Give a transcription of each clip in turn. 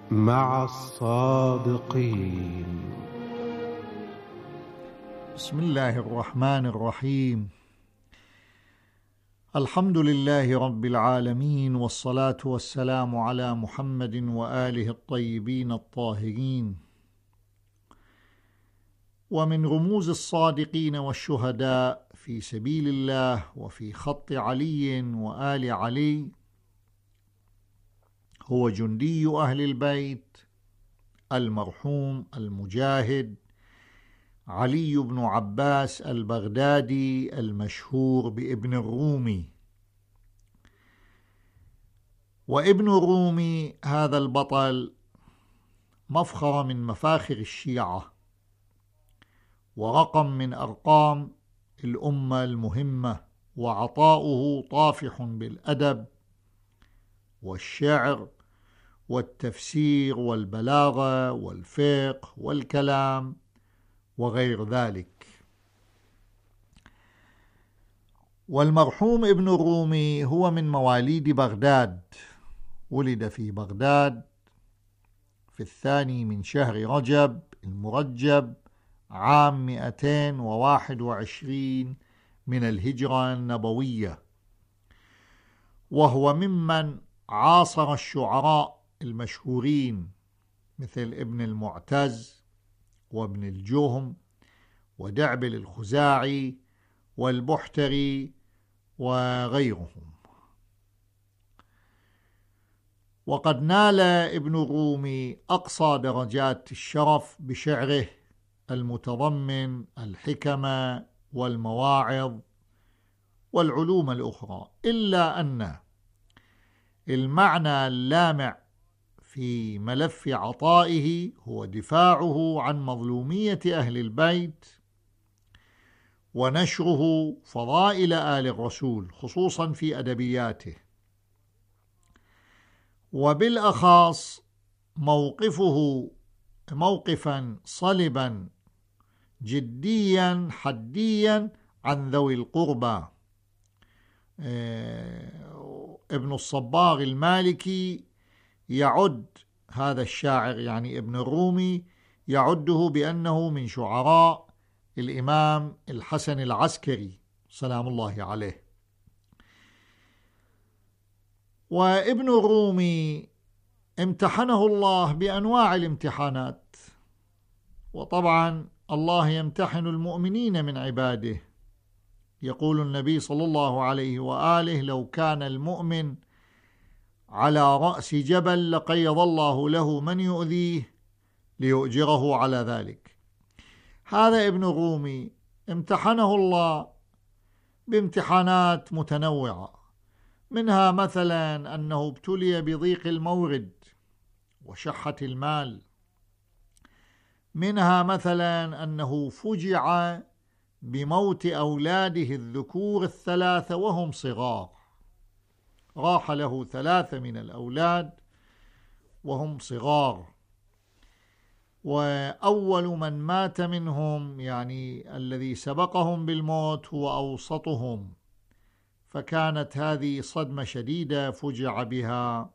مع الصادقين. بسم الله الرحمن الرحيم. الحمد لله رب العالمين، والصلاة والسلام على محمد وآله الطيبين الطاهرين. ومن رموز الصادقين والشهداء في سبيل الله وفي خط علي وآل علي هو جندي أهل البيت المرحوم المجاهد علي بن عباس البغدادي المشهور بابن الرومي. وابن الرومي هذا البطل مفخرة من مفاخر الشيعة، ورقم من أرقام الأمة المهمة، وعطاؤه طافح بالأدب والشعر والتفسير والبلاغة والفقه والكلام وغير ذلك. والمرحوم ابن الرومي هو من مواليد بغداد، ولد في بغداد في 2 شهر رجب المرجب عام 221 من الهجرة النبوية، وهو ممن عاصر الشعراء المشهورين مثل ابن المعتز وابن الجهم ودعبل الخزاعي والبحتري وغيرهم. وقد نال ابن الرومي أقصى درجات الشرف بشعره المتضمن الحكمة والمواعظ والعلوم الأخرى، إلا أن المعنى اللامع في ملف عطائه هو دفاعه عن مظلومية أهل البيت ونشره فضائل آل الرسول، خصوصا في أدبياته، وبالأخص موقفه موقفا صلبا جديا حديا عن ذوي القربى. ابن الصباغ المالكي يعد هذا الشاعر، يعني ابن الرومي، يعده بأنه من شعراء الإمام الحسن العسكري سلام الله عليه. وابن الرومي امتحنه الله بأنواع الامتحانات، وطبعا الله يمتحن المؤمنين من عباده. يقول النبي صلى الله عليه وآله: لو كان المؤمن على رأس جبل لقيض الله له من يؤذيه ليؤجره على ذلك. هذا ابن الرومي امتحنه الله بامتحانات متنوعة، منها مثلا أنه ابتلي بضيق المورد وشحة المال، منها مثلا أنه فجع بموت أولاده الذكور 3 وهم صغار، راح له 3 من الأولاد وهم صغار، وأول من مات منهم يعني الذي سبقهم بالموت هو أوسطهم، فكانت هذه صدمة شديدة فجع بها.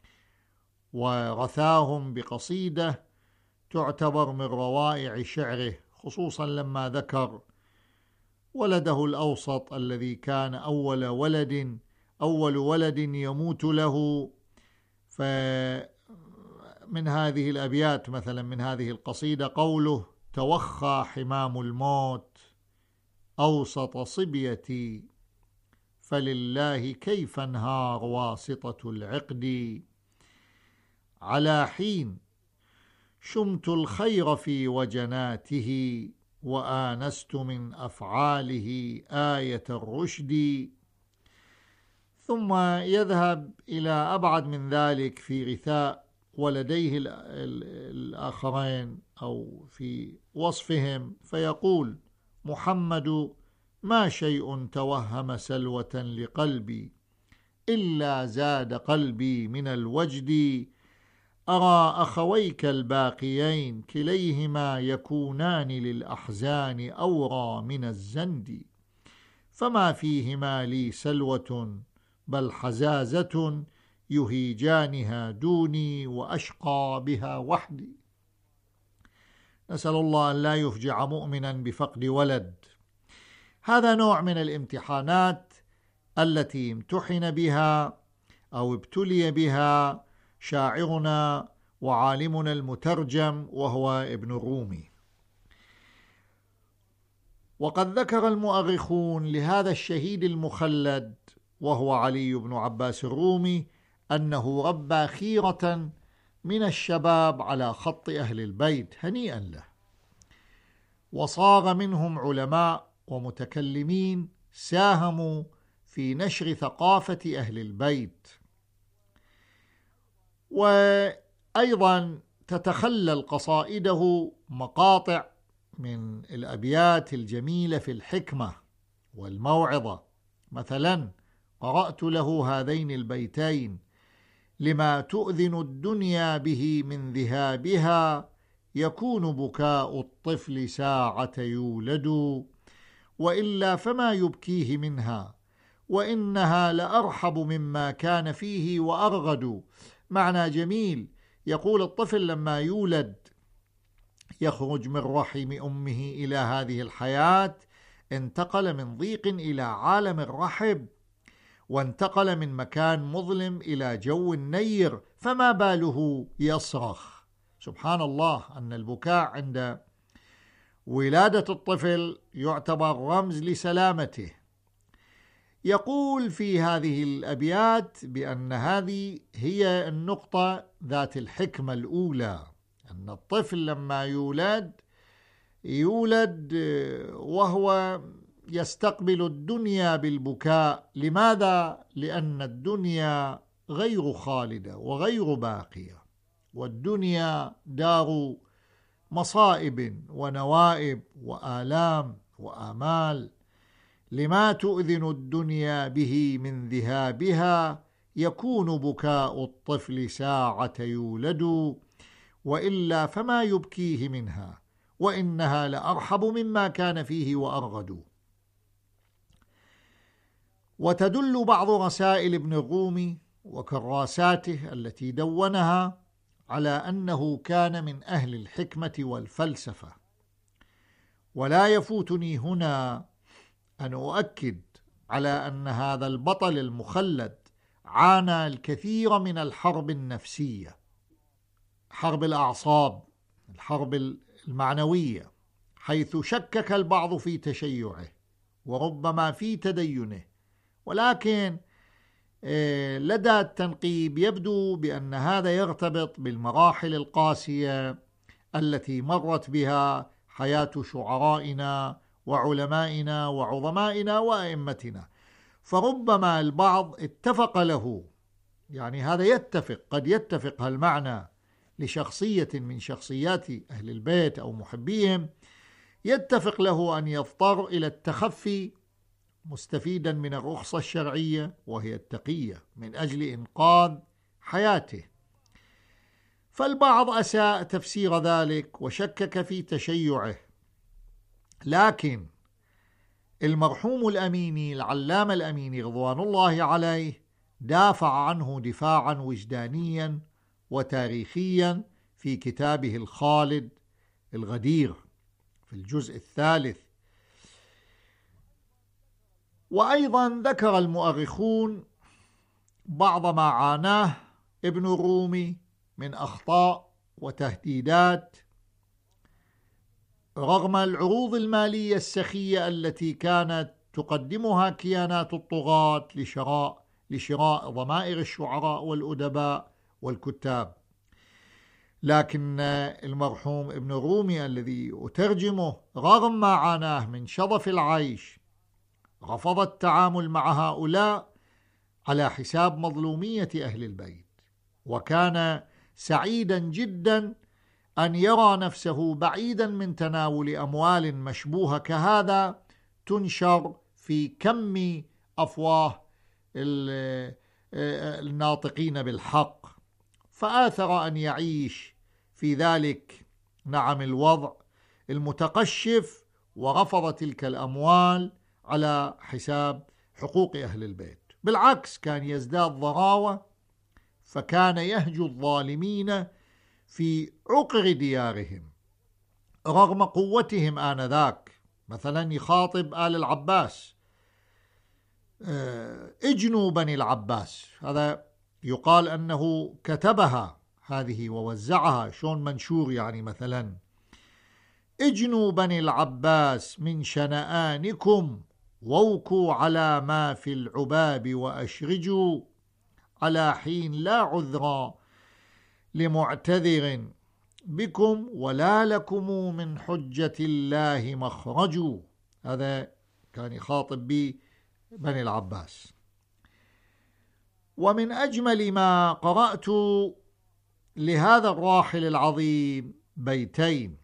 ورثاهم بقصيدة تعتبر من روائع شعره، خصوصا لما ذكر ولده الأوسط الذي كان أول ولد يموت له. فمن هذه الأبيات مثلا من هذه القصيدة قوله: توخى حمام الموت أوسط صبيتي، فلله كيف انهار واسطة العقد، على حين شمت الخير في وجناته، وآنست من أفعاله آية الرشد. ثم يذهب إلى أبعد من ذلك في رثاء ولديه الآخرين أو في وصفهم، فيقول: محمد ما شيء توهم سلوة لقلبي، إلا زاد قلبي من الوجد، أرى أخويك الباقيين كليهما يكونان للأحزان أورى من الزند، فما فيهما لي سلوة بل حزازة يهيجانها دوني وأشقى بها وحدي. نسأل الله أن لا يفجع مؤمنا بفقد ولد. هذا نوع من الامتحانات التي امتحن بها أو ابتلي بها شاعرنا وعالمنا المترجم وهو ابن الرومي. وقد ذكر المؤرخون لهذا الشهيد المخلد وهو علي بن عباس الرومي أنه ربى خيرة من الشباب على خط أهل البيت هنيئا له، وصار منهم علماء ومتكلمين ساهموا في نشر ثقافة أهل البيت. وأيضا تتخلل قصائده مقاطع من الأبيات الجميلة في الحكمة والموعظة. مثلا قرأت له هذين البيتين: لما تؤذن الدنيا به من ذهابها يكون بكاء الطفل ساعة يولد، وإلا فما يبكيه منها وإنها لأرحب مما كان فيه وأرغد. معنى جميل. يقول الطفل لما يولد يخرج من رحم أمه إلى هذه الحياة، انتقل من ضيق إلى عالم الرحب، وانتقل من مكان مظلم إلى جو نير، فما باله يصرخ. سبحان الله أن البكاء عند ولادة الطفل يعتبر رمز لسلامته. يقول في هذه الأبيات بأن هذه هي النقطة ذات الحكمة الأولى، أن الطفل لما يولد وهو يستقبل الدنيا بالبكاء. لماذا؟ لأن الدنيا غير خالدة وغير باقية، والدنيا دار مصائب ونوائب وآلام وآمال. لما تؤذن الدنيا به من ذهابها يكون بكاء الطفل ساعة يولد، وإلا فما يبكيه منها وإنها لأرحب مما كان فيه وأرغد. وتدل بعض رسائل ابن الرومي وكراساته التي دونها على أنه كان من أهل الحكمة والفلسفة. ولا يفوتني هنا أن أؤكد على أن هذا البطل المخلد عانى الكثير من الحرب النفسية، حرب الأعصاب، الحرب المعنوية، حيث شكك البعض في تشيعه وربما في تدينه، ولكن لدى التنقيب يبدو بأن هذا يرتبط بالمراحل القاسية التي مرت بها حياة شعرائنا وعلمائنا وعظمائنا وأئمتنا. فربما البعض اتفق له، يعني هذا يتفق، قد يتفق هالمعنى لشخصية من شخصيات أهل البيت أو محبيهم، يتفق له أن يضطر إلى التخفي مستفيدا من الرخصة الشرعية وهي التقية من أجل إنقاذ حياته. فالبعض أساء تفسير ذلك وشكك في تشيعه، لكن المرحوم الأميني العلامة الأميني رضوان الله عليه دافع عنه دفاعا وجدانيا وتاريخيا في كتابه الخالد الغدير في الجزء الثالث. وأيضا ذكر المؤرخون بعض ما عاناه ابن الرومي من أخطاء وتهديدات رغم العروض المالية السخية التي كانت تقدمها كيانات الطغاة لشراء ضمائر الشعراء والأدباء والكتاب. لكن المرحوم ابن الرومي الذي أترجمه رغم ما عاناه من شظف العيش رفض التعامل مع هؤلاء على حساب مظلومية أهل البيت، وكان سعيدا جدا أن يرى نفسه بعيدا من تناول أموال مشبوهة كهذا تنشر في كم أفواه الناطقين بالحق، فآثر أن يعيش في ذلك الوضع المتقشف، ورفض تلك الأموال على حساب حقوق أهل البيت. بالعكس كان يزداد ضراوة فكان يهجو الظالمين في عقر ديارهم رغم قوتهم آنذاك. مثلا يخاطب آل العباس: اجنوا بني العباس. هذا يقال أنه كتبها هذه ووزعها، شون منشور يعني. مثلا: اجنوا بني العباس من شنآنكم ووكوا على ما في العباب وأشرجوا على حين لا عذر لمعتذر بكم ولا لكم من حجة الله مخرج. هذا كان يخاطب بني العباس. ومن أجمل ما قرأت لهذا الراحل العظيم بيتين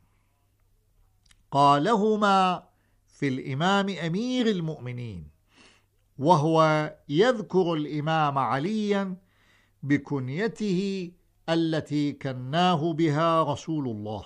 قالهما في الإمام أمير المؤمنين، وهو يذكر الإمام عليا بكنيته التي كناه بها رسول الله.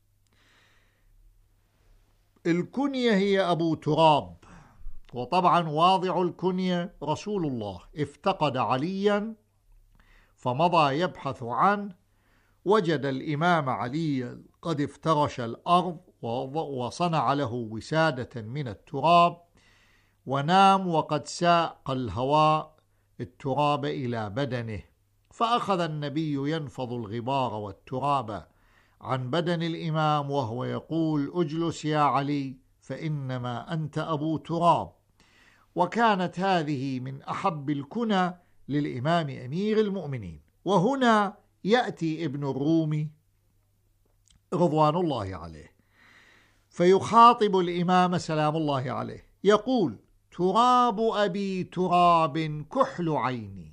الكنية هي أبو تراب، وطبعا واضع الكنية رسول الله. افتقد عليا فمضى يبحث عنه، وجد الإمام علي قد افترش الأرض وصنع له وسادة من التراب، ونام وقد ساق الهواء التراب إلى بدنه، فأخذ النبي ينفض الغبار والتراب عن بدن الإمام وهو يقول: اجلس يا علي فإنما أنت أبو تراب. وكانت هذه من أحب الكنى للإمام أمير المؤمنين. وهنا يأتي ابن الرومي رضوان الله عليه فيخاطب الإمام سلام الله عليه، يقول: تراب أبي تراب كحل عيني.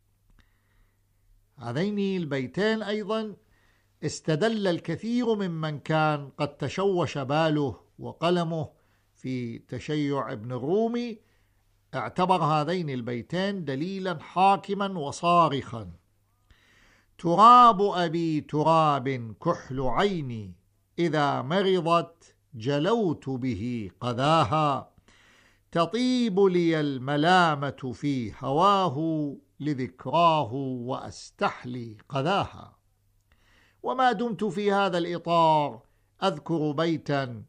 هذين البيتين أيضا استدل الكثير ممن كان قد تشوش باله وقلمه في تشيع ابن الرومي، اعتبر هذين البيتين دليلا حاكما وصارخا: تراب أبي تراب كحل عيني إذا مرضت جلوت به قذاها، تطيب لي الملامة في هواه لذكراه وأستحلي قذاها. وما دمت في هذا الإطار أذكر بيتا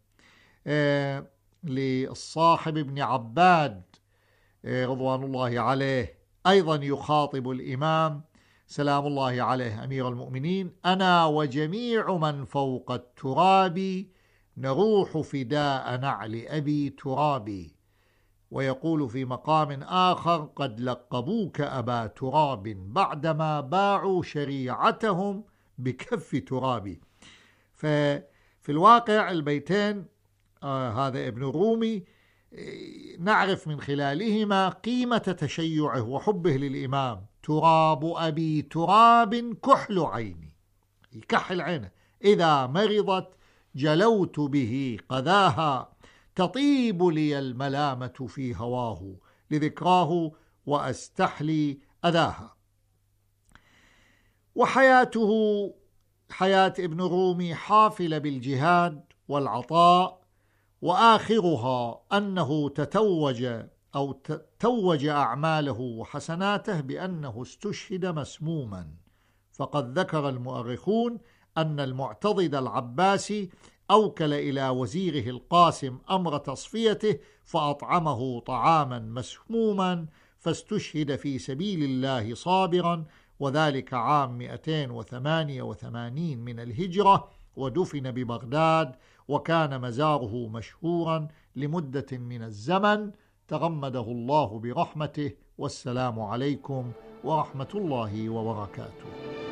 للصاحب ابن عباد رضوان الله عليه، أيضا يخاطب الإمام سلام الله عليه أمير المؤمنين: أنا وجميع من فوق التراب نروح فداء نعل أبي ترابي. ويقول في مقام آخر: قد لقبوك أبا تراب بعدما باعوا شريعتهم بكف ترابي. ففي الواقع البيتين هذا ابن الرومي نعرف من خلالهما قيمة تشيعه وحبه للإمام. تراب أبي تراب كحل عيني، يكحل عينه، إذا مرضت جلوت به قذاها، تطيب لي الملامة في هواه لذكراه وأستحلي أذاها. وحياته حياة ابن الرومي حافلة بالجهاد والعطاء، وآخرها أنه توج أعماله وحسناته بأنه استشهد مسموما. فقد ذكر المؤرخون أن المعتضد العباسي أوكل إلى وزيره القاسم أمر تصفيته فأطعمه طعاما مسموما، فاستشهد في سبيل الله صابرا، وذلك عام 288 من الهجرة، ودفن ببغداد، وكان مزاره مشهورا لمدة من الزمن. تغمده الله برحمته، والسلام عليكم ورحمة الله وبركاته.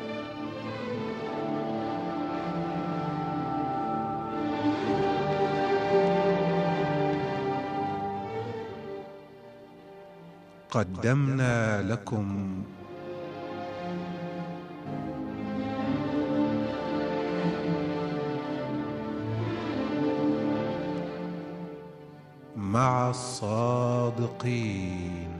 قدمنا لكم مع الصادقين.